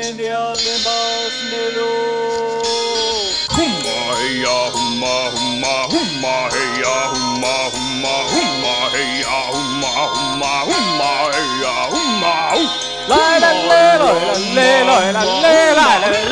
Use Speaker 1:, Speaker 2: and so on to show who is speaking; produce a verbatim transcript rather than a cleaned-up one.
Speaker 1: de alle marsnelo.
Speaker 2: Humma heia, humma, humma, humma heia, humma, humma, humma heia, humma, humma, humma heia, humma.
Speaker 1: La la la la la la la la la la.